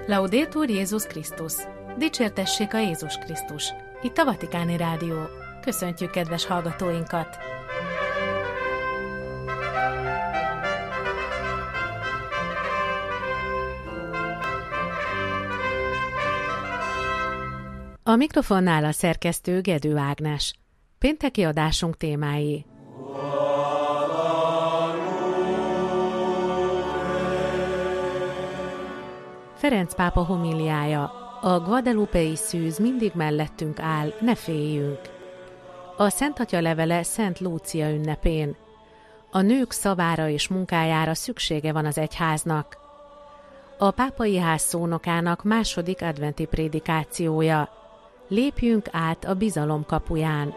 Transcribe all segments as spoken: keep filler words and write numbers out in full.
Laudetur Jézus Krisztus! Dicsértessék a Jézus Krisztus! Itt a Vatikáni Rádió. Köszöntjük kedves hallgatóinkat! A mikrofonnál a szerkesztő Gedő Ágnes. Pénteki adásunk témái. Ferenc pápa homíliája. A guadalupei szűz mindig mellettünk áll, ne féljünk. A Szent Atya levele Szent Lúcia ünnepén. A nők szavára és munkájára szüksége van az egyháznak. A pápai ház szónokának második adventi prédikációja. Lépjünk át a bizalom kapuján.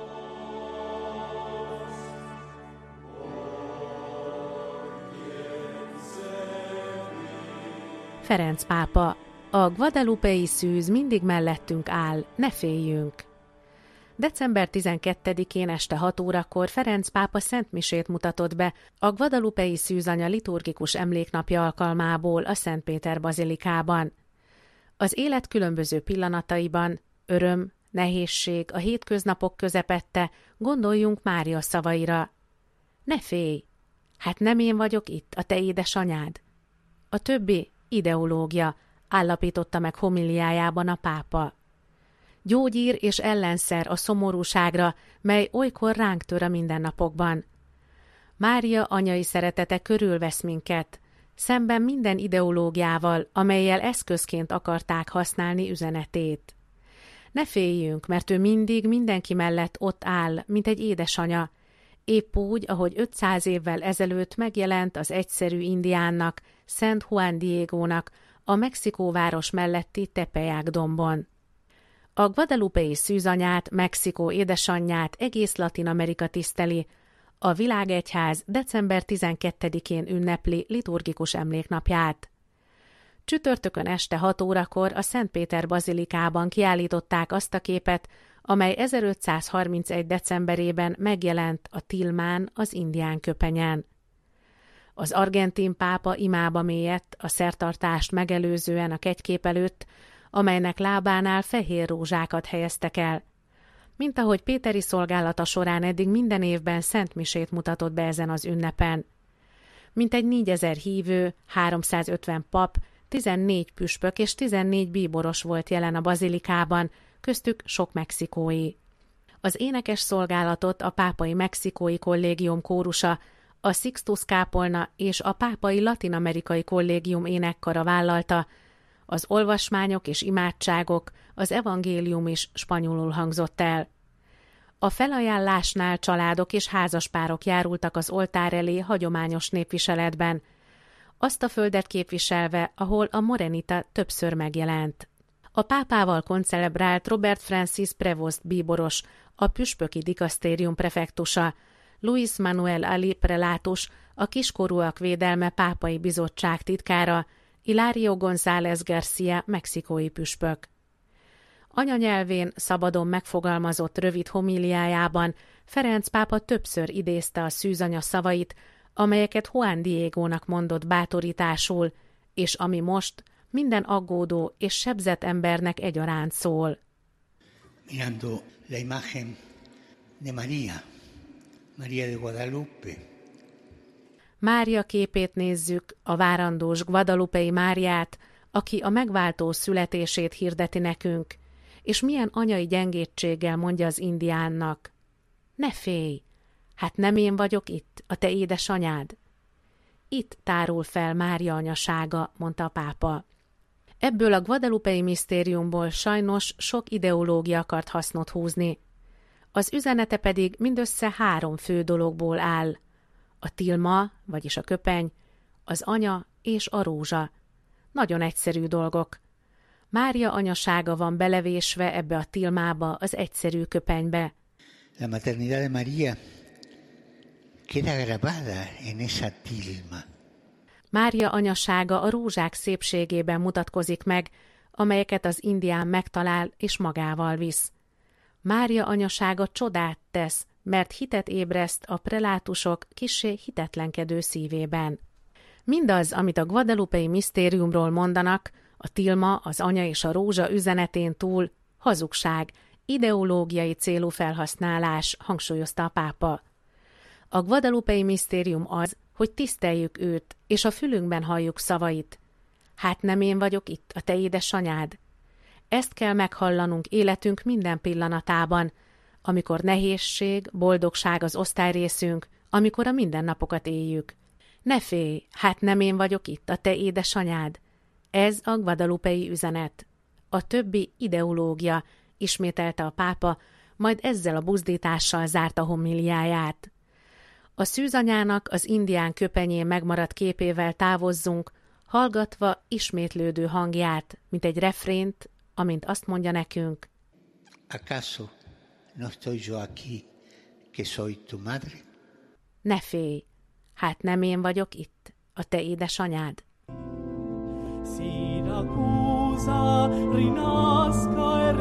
Ferenc pápa. A guadalupei szűz mindig mellettünk áll, ne féljünk. december tizenkettedikén este hat órakor Ferenc pápa szentmisét mutatott be a guadalupei szűzanya liturgikus emléknapja alkalmából a Szent Péter bazilikában. Az élet különböző pillanataiban, öröm, nehézség, a hétköznapok közepette, gondoljunk Mária szavaira. Ne félj! Hát nem én vagyok itt, a te édesanyád. A többi ideológia, állapította meg homiliájában a pápa. Gyógyír és ellenszer a szomorúságra, mely olykor ránk tör a mindennapokban. Mária anyai szeretete körülvesz minket, szemben minden ideológiával, amellyel eszközként akarták használni üzenetét. Ne féljünk, mert ő mindig mindenki mellett ott áll, mint egy édesanya, épp úgy, ahogy ötszáz évvel ezelőtt megjelent az egyszerű indiánnak, Szent Juan Diegónak, a Mexikóváros melletti Tepeyac dombon. A guadalupei szűzanyát, Mexikó édesanyját egész Latin Amerika tiszteli, a világegyház december tizenkettedikén ünnepli liturgikus emléknapját. Csütörtökön este hat órakor a Szent Péter bazilikában kiállították azt a képet, amely ezerötszázharmincegy decemberében megjelent a tilmán, az indián köpenyen. Az argentin pápa imába mélyedt a szertartást megelőzően a kegykép előtt, amelynek lábánál fehér rózsákat helyeztek el. Mint ahogy péteri szolgálata során eddig minden évben szentmisét mutatott be ezen az ünnepen. Mintegy négyezer hívő, háromszázötven pap, tizennégy püspök és tizennégy bíboros volt jelen a bazilikában, köztük sok mexikói. Az énekes szolgálatot a pápai mexikói kollégium kórusa, a Sixtus kápolna és a pápai latin-amerikai kollégium énekkara vállalta, az olvasmányok és imádságok, az evangélium is spanyolul hangzott el. A felajánlásnál családok és házaspárok járultak az oltár elé hagyományos népviseletben, azt a földet képviselve, ahol a morenita többször megjelent. A pápával koncelebrált Robert Francis Prevost bíboros, a püspöki dikasztérium prefektusa, Luis Manuel Ali prelátus, a kiskorúak védelme pápai bizottság titkára, Hilario González García mexikói püspök. Anyanyelvén szabadon megfogalmazott rövid homíliájában Ferenc pápa többször idézte a szűzanya szavait, amelyeket Juan Diegónak mondott bátorításul, és ami most minden aggódó és sebzett embernek egyaránt szól. Mirando la imagen de María, María de Guadalupe. Mária képét nézzük, a várandós guadalupei Máriát, aki a megváltó születését hirdeti nekünk, és milyen anyai gyengétséggel mondja az indiánnak. Ne félj! Hát nem én vagyok itt, a te édesanyád? Itt tárul fel Mária anyasága, mondta a pápa. Ebből a guadalupei misztériumból sajnos sok ideológia akart hasznot húzni. Az üzenete pedig mindössze három fő dologból áll. A tilma, vagyis a köpeny, az anya és a rózsa. Nagyon egyszerű dolgok. Mária anyasága van belevésve ebbe a tilmába, az egyszerű köpenybe. La maternidad de María queda grabada en esa tilma. Mária anyasága a rózsák szépségében mutatkozik meg, amelyeket az indián megtalál és magával visz. Mária anyasága csodát tesz, mert hitet ébreszt a prelátusok kissé hitetlenkedő szívében. Mindaz, amit a guadalupei misztériumról mondanak, A tilma, az anya és a rózsa üzenetén túl hazugság, ideológiai célú felhasználás, hangsúlyozta a pápa. A guadalupei misztérium az, hogy tiszteljük őt, és a fülünkben halljuk szavait. Hát nem én vagyok itt, a te édesanyád? Ezt kell meghallanunk életünk minden pillanatában, amikor nehézség, boldogság az osztályrészünk, amikor a mindennapokat éljük. Ne félj, hát nem én vagyok itt, a te édesanyád? Ez a guadalupei üzenet. A többi ideológia, ismételte a pápa, majd ezzel a buzdítással zárta homiliáját. A szűzanyának az indián köpenyén megmaradt képével távozzunk, hallgatva ismétlődő hangját, mint egy refrént, amint azt mondja nekünk: ¿Acaso no estoy yo aquí, que soy tu madre? Ne félj, hát nem én vagyok itt, a te édesanyád. Siracusa rinasca e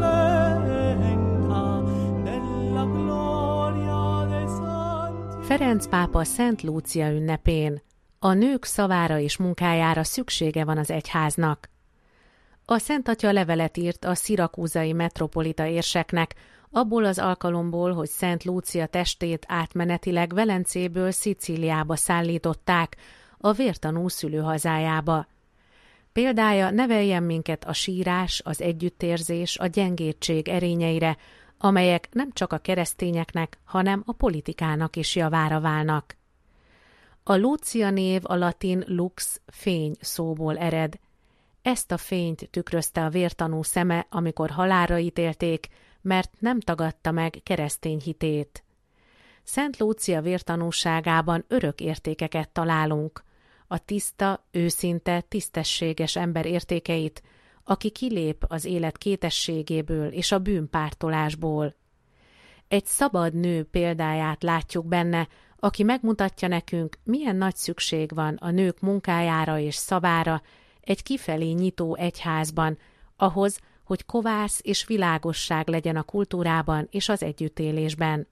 risplenda nella gloria dei santi. Ferenc pápa Szent Lúcia ünnepén a nők szavára és munkájára szüksége van az egyháznak. A Szent Atya levelet írt a szirakúzai metropolita érseknek, abból az alkalomból, hogy Szent Lúcia testét átmenetileg Velencéből Szicíliába szállították, a vértanú szülőhazájába. Példája: neveljen minket a sírás, az együttérzés, a gyengétség erényeire, amelyek nem csak a keresztényeknek, hanem a politikának is javára válnak. A Lúcia név a latin lux, fény szóból ered. Ezt a fényt tükrözte a vértanú szeme, amikor halálra ítélték, mert nem tagadta meg keresztény hitét. Szent Lúcia vértanúságában örök értékeket találunk, a tiszta, őszinte, tisztességes ember értékeit, aki kilép az élet kétességéből és a bűnpártolásból. Egy szabad nő példáját látjuk benne, aki megmutatja nekünk, milyen nagy szükség van a nők munkájára és szavára egy kifelé nyitó egyházban, ahhoz, hogy kovász és világosság legyen a kultúrában és az együttélésben.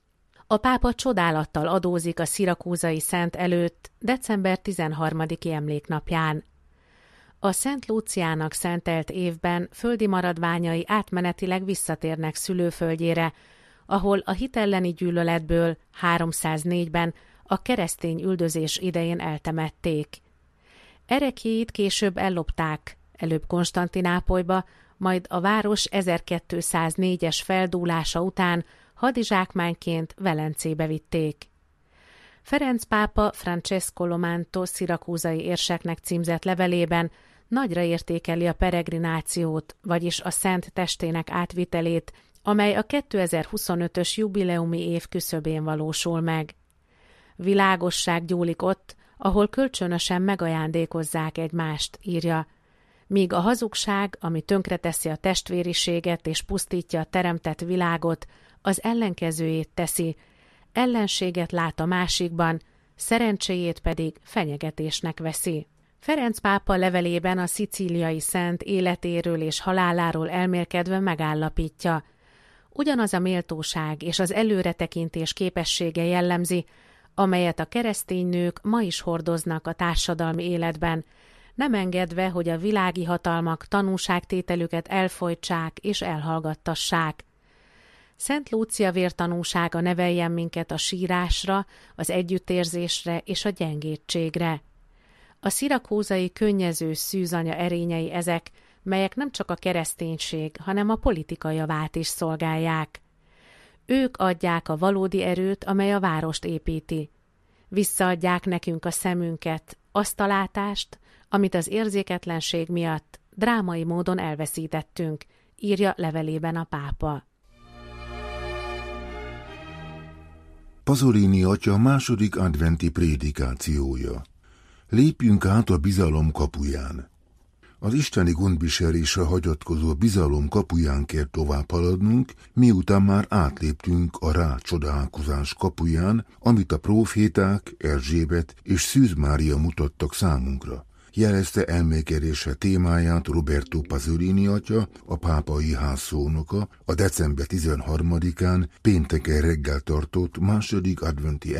A pápa csodálattal adózik a szirakúzai szent előtt december tizenharmadiki emléknapján. A Szent Lúciának szentelt évben földi maradványai átmenetileg visszatérnek szülőföldjére, ahol a hitelleni gyűlöletből háromszáznégyben a keresztény üldözés idején eltemették. Ereklyéit később ellopták, előbb Konstantinápolyba, majd a város ezerkétszáznégyes feldúlása után hadizsákmányként Velencébe vitték. Ferenc pápa Francesco Lomanto szirakúzai érseknek címzett levelében nagyra értékeli a peregrinációt, vagyis a szent testének átvitelét, amely a kétezer-huszonötös jubileumi év küszöbén valósul meg. Világosság gyúlik ott, ahol kölcsönösen megajándékozzák egymást, írja, míg a hazugság, ami tönkreteszi a testvériséget és pusztítja a teremtett világot, az ellenkezőjét teszi, ellenséget lát a másikban, szerencséjét pedig fenyegetésnek veszi. Ferenc pápa levelében a szicíliai szent életéről és haláláról elmélkedve megállapítja: ugyanaz a méltóság és az előretekintés képessége jellemzi, amelyet a keresztény nők ma is hordoznak a társadalmi életben, nem engedve, hogy a világi hatalmak tanúságtételüket elfojtsák és elhallgattassák. Szent Lúcia vértanúsága neveljen minket a sírásra, az együttérzésre és a gyengétségre. A szirakúzai könnyező szűzanya erényei ezek, melyek nem csak a kereszténység, hanem a politika javát is szolgálják. Ők adják a valódi erőt, amely a várost építi. Visszaadják nekünk a szemünket, azt a látást, amit az érzéketlenség miatt drámai módon elveszítettünk, írja levelében a pápa. Pasolini atya második adventi prédikációja. Lépjünk át a bizalom kapuján. Az isteni gondviselésre hagyatkozó bizalom kapuján kell tovább haladnunk, miután már átléptünk a rácsodálkozás kapuján, amit a próféták, Erzsébet és Szűz Mária mutattak számunkra. Jelezte elmélkedése témáját Roberto Pasolini atya, a pápai ház szónoka, a december tizenharmadikán pénteken reggel tartott második adventi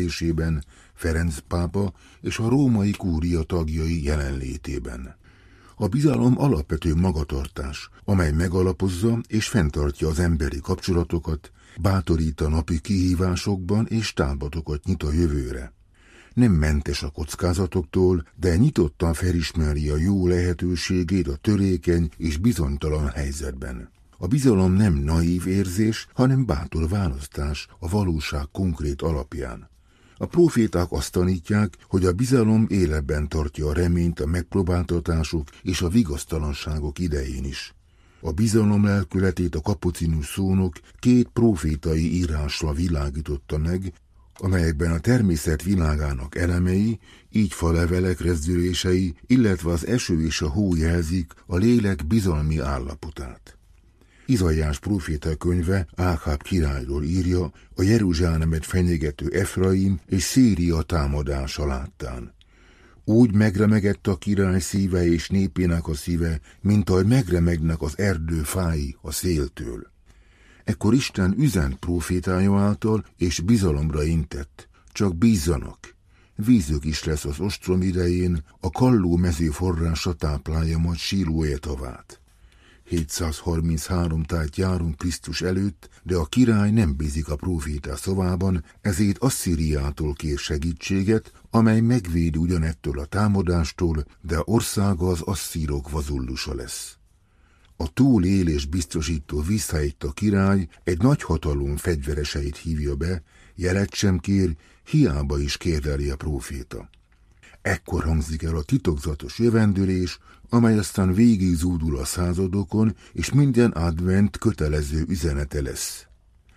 elmélkedésében Ferenc pápa és a római kúria tagjai jelenlétében. A bizalom alapvető magatartás, amely megalapozza és fenntartja az emberi kapcsolatokat, bátorít a napi kihívásokban és támadatokat nyit a jövőre. Nem mentes a kockázatoktól, de nyitottan felismeri a jó lehetőségét a törékeny és bizonytalan helyzetben. A bizalom nem naív érzés, hanem bátor választás a valóság konkrét alapján. A próféták azt tanítják, hogy a bizalom életben tartja a reményt a megpróbáltatások és a vigasztalanságok idején is. A bizalom lelkületét a kapucinus szónok két prófétai írásra világította meg, amelyekben a természet világának elemei, így falevelek rezdülései, illetve az eső és a hó jelzik a lélek bizalmi állapotát. Izaiás próféta könyve Ákáb királyról írja a Jeruzsálemet fenyegető Efraim és Szíria támadása láttán. Úgy megremegett a király szíve és népének a szíve, mint ahogy megremegnek az erdő fái a széltől. Ekkor Isten üzent prófétája által, és bizalomra intett. Csak bízzanak. Vízük is lesz az ostrom idején, a Kalló mező forrása táplálja majd Sílóé tavát. hétszázharminchárom tájt járunk Krisztus előtt, de a király nem bízik a próféta szavában, ezért Asszíriától kér segítséget, amely megvédi ugyanettől a támadástól, de országa az asszírok vazullusa lesz. A túlélés biztosító visszahelyett a király egy nagy hatalom fegyvereseit hívja be, jelet sem kér, hiába is kérdeli a próféta. Ekkor hangzik el a titokzatos jövendőlés, amely aztán végig zúdul a századokon, és minden advent kötelező üzenete lesz.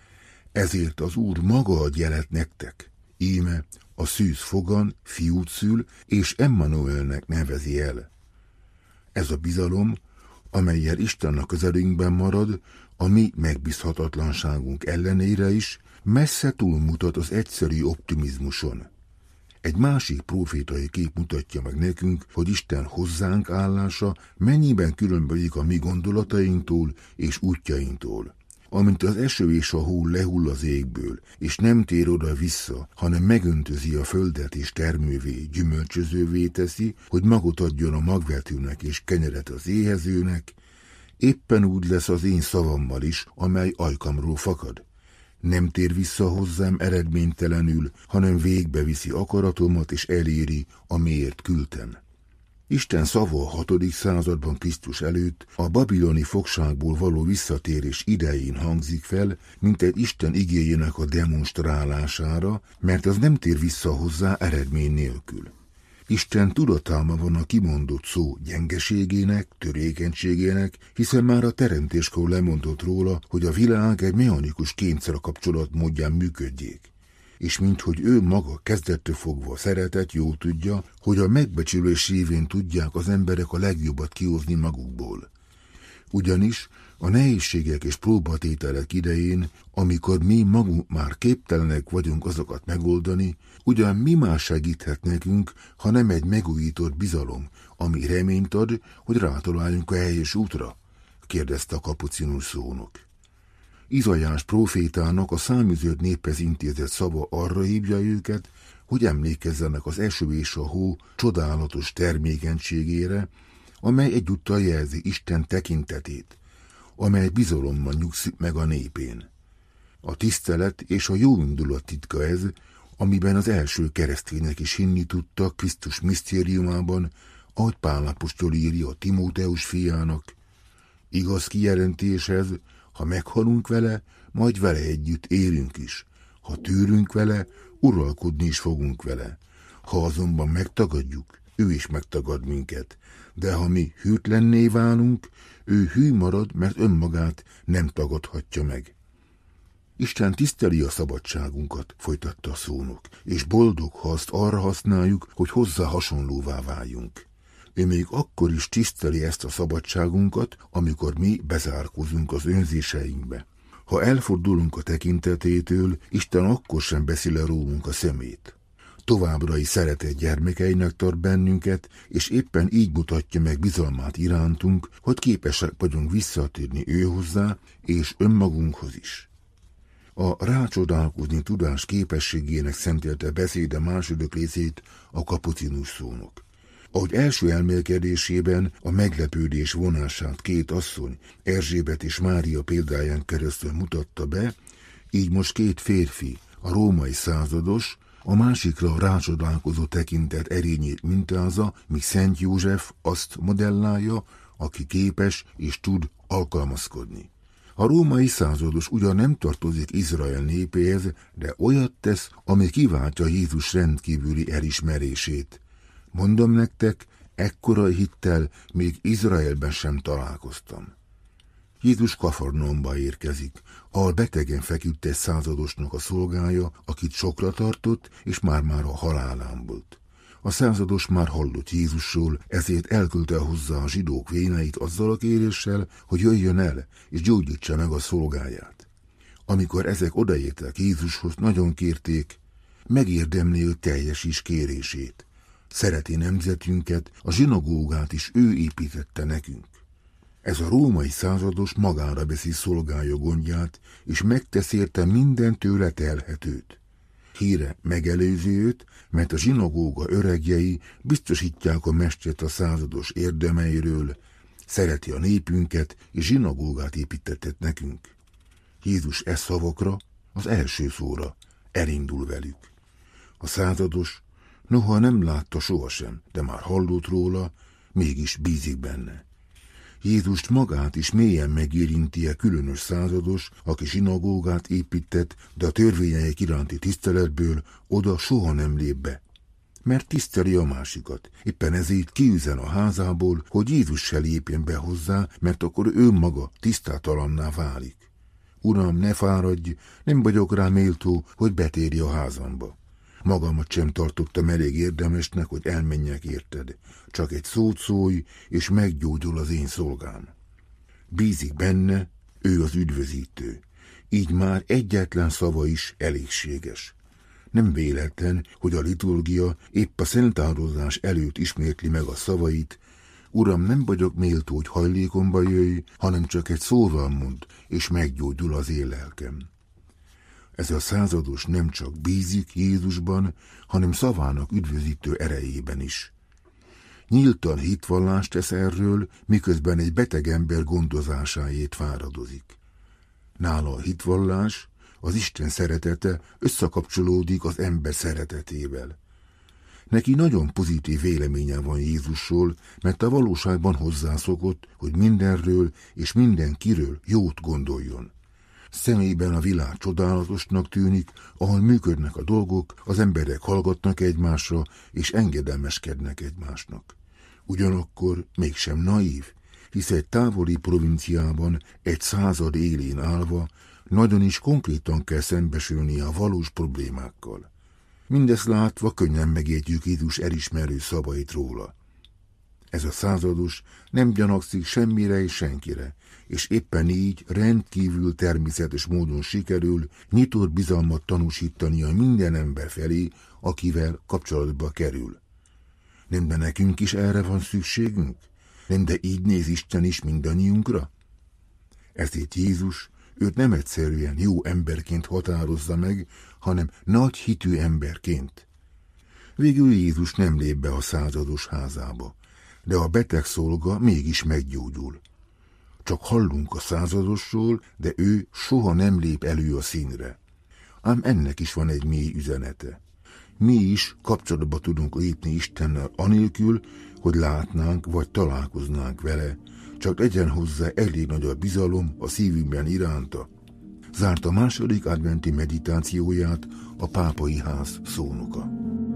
Ezért az Úr maga ad jelet nektek. Íme a szűz fogan fiút szül, és Emmanuelnek nevezi el. Ez a bizalom, amellyel Isten a közelünkben marad, a mi megbízhatatlanságunk ellenére is, messze túlmutat az egyszerű optimizmuson. Egy másik prófétai kép mutatja meg nekünk, hogy Isten hozzánk állása mennyiben különbözik a mi gondolatainktól és útjainktól. Amint az eső és a hó lehull az égből, és nem tér oda-vissza, hanem megöntözi a földet és termővé, gyümölcsözővé teszi, hogy magot adjon a magvetőnek és kenyeret az éhezőnek, éppen úgy lesz az én szavammal is, amely ajkamról fakad. Nem tér vissza hozzám eredménytelenül, hanem végbeviszi akaratomat és eléri, amiért küldtem. Isten szava a hatodik században Krisztus előtt a babiloni fogságból való visszatérés idején hangzik fel, mint egy Isten igéjének a demonstrálására, mert az nem tér vissza hozzá eredmény nélkül. Isten tudatában van a kimondott szó gyengeségének, törékenységének, hiszen már a teremtéskor lemondott róla, hogy a világ egy mechanikus kényszerkapcsolat módján működjék. És minthogy ő maga kezdettől fogva szeretett, jó tudja, hogy a megbecsülés révén tudják az emberek a legjobbat kihozni magukból. Ugyanis a nehézségek és próbatételek idején, amikor mi magunk már képtelenek vagyunk azokat megoldani, ugyan mi más segíthet nekünk, ha nem egy megújított bizalom, ami reményt ad, hogy rátaláljunk a helyes útra? Kérdezte a kapucinus szónok. Izaiás prófétának a száműzött néphez intézett szava arra hívja őket, hogy emlékezzenek az eső és a hó csodálatos termékenységére, amely egyúttal jelzi Isten tekintetét, amely bizalommal nyugszik meg a népén. A tisztelet és a jóindulat titka ez, amiben az első keresztények is hinni tudtak Krisztus misztériumában, ahogy Pál apostol írja a Timóteus fiának. Igaz kijelentés ez, ha meghalunk vele, majd vele együtt élünk is. Ha tűrünk vele, uralkodni is fogunk vele. Ha azonban megtagadjuk, ő is megtagad minket. De ha mi hűtlenné válunk, ő hű marad, mert önmagát nem tagadhatja meg. Isten tiszteli a szabadságunkat, folytatta a szónok, és boldog, ha azt arra használjuk, hogy hozzá hasonlóvá váljunk. Ő még akkor is tiszteli ezt a szabadságunkat, amikor mi bezárkozunk az önzéseinkbe. Ha elfordulunk a tekintetétől, Isten akkor sem beszél le rólunk a szemét. Továbbra is szeretett gyermekeinek tart bennünket, és éppen így mutatja meg bizalmát irántunk, hogy képesek vagyunk visszatérni ő hozzá, és önmagunkhoz is. A rácsodálkozni tudás képességének szentelte beszéde második részét a kapucinus szónok. Ahogy első elmélkedésében a meglepődés vonását két asszony, Erzsébet és Mária példáján keresztül mutatta be, így most két férfi, a római százados, a másikra rácsodálkozó tekintet erényét mintázza, míg Szent József azt modellálja, aki képes és tud alkalmazkodni. A római százados ugyan nem tartozik Izrael népéhez, de olyat tesz, ami kiváltja Jézus rendkívüli elismerését. Mondom nektek, ekkora hittel még Izraelben sem találkoztam. Jézus Kafarnaumba érkezik, ahol betegen feküdt egy századosnak a szolgája, akit sokra tartott, és már-már a halálán volt. A százados már hallott Jézusról, ezért elküldte hozzá a zsidók véneit azzal a kéréssel, hogy jöjjön el, és gyógyítsa meg a szolgáját. Amikor ezek odaértek Jézushoz, nagyon kérték, megérdemli, hogy teljesíts kérését. Szereti nemzetünket, a zsinagógát is ő építette nekünk. Ez a római százados magára veszi szolgája gondját, és megtesz érte minden tőle telhetőt. Híre megelőzi őt, mert a zsinagóga öregjei biztosítják a mestert a százados érdemeiről, szereti a népünket, és zsinagógát építetett nekünk. Jézus e szavakra, az első szóra elindul velük. A százados, noha nem látta sohasem, de már hallott róla, mégis bízik benne. Jézust magát is mélyen megérinti a különös százados, aki zsinagógát épített, de a törvényeik iránti tiszteletből oda soha nem lép be. Mert tiszteli a másikat. Éppen ezért kiüzen a házából, hogy Jézus se lépjen be hozzá, mert akkor ő maga tisztátalanná válik. Uram, ne fáradj, nem vagyok rá méltó, hogy betérj a házamba. Magamat sem tartottam elég érdemesnek, hogy elmenjek érted. Csak egy szót szólj, és meggyógyul az én szolgám. Bízik benne, ő az üdvözítő. Így már egyetlen szava is elégséges. Nem véletlen, hogy a liturgia épp a szentározás előtt ismétli meg a szavait. Uram, nem vagyok méltó, hogy hajlékomba jöjj, hanem csak egy szóval mond, és meggyógyul az én lelkem. Ez a százados nem csak bízik Jézusban, hanem szavának üdvözítő erejében is. Nyíltan hitvallást tesz erről, miközben egy beteg ember gondozásáért fáradozik. Nála a hitvallás, az Isten szeretete összekapcsolódik az ember szeretetével. Neki nagyon pozitív véleménye van Jézusról, mert a valóságban hozzászokott, hogy mindenről és mindenkiről jót gondoljon. Szemében a világ csodálatosnak tűnik, ahol működnek a dolgok, az emberek hallgatnak egymásra, és engedelmeskednek egymásnak. Ugyanakkor mégsem naív, hisz egy távoli provinciában egy század élén állva nagyon is konkrétan kell szembesülnie a valós problémákkal. Mindezt látva könnyen megértjük Jézus elismerő szavait róla. Ez a százados nem gyanakszik semmire és senkire, és éppen így rendkívül természetes módon sikerül nyitott bizalmat tanúsítania minden ember felé, akivel kapcsolatba kerül. Nem de nekünk is erre van szükségünk? Nem de így néz Isten is mindannyiunkra? Ezért Jézus őt nem egyszerűen jó emberként határozza meg, hanem nagy hitű emberként. Végül Jézus nem lép be a százados házába, de a beteg szolga mégis meggyógyul. Csak hallunk a századosról, de ő soha nem lép elő a színre. Ám ennek is van egy mély üzenete. Mi is kapcsolatba tudunk lépni Istennel anélkül, hogy látnánk vagy találkoznánk vele, csak legyen hozzá elég nagy a bizalom a szívünkben iránta. Zárt a második adventi meditációját a Pápai Ház szónoka.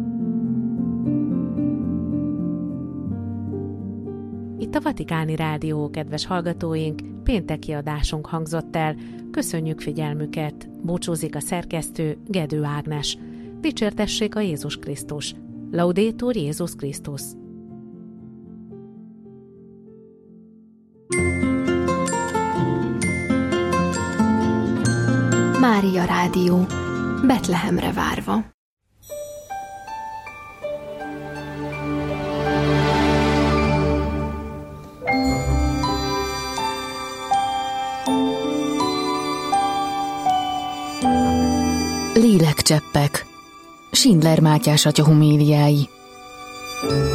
Itt a Vatikáni Rádió, kedves hallgatóink, pénteki adásunk hangzott el. Köszönjük figyelmüket! Búcsúzik a szerkesztő, Gedő Ágnes. Dicsértessék a Jézus Krisztus! Laudetur Jézus Krisztus! Mária Rádió, Betlehemre várva. Lélekcseppek. Schindler Mátyás atya homéliái.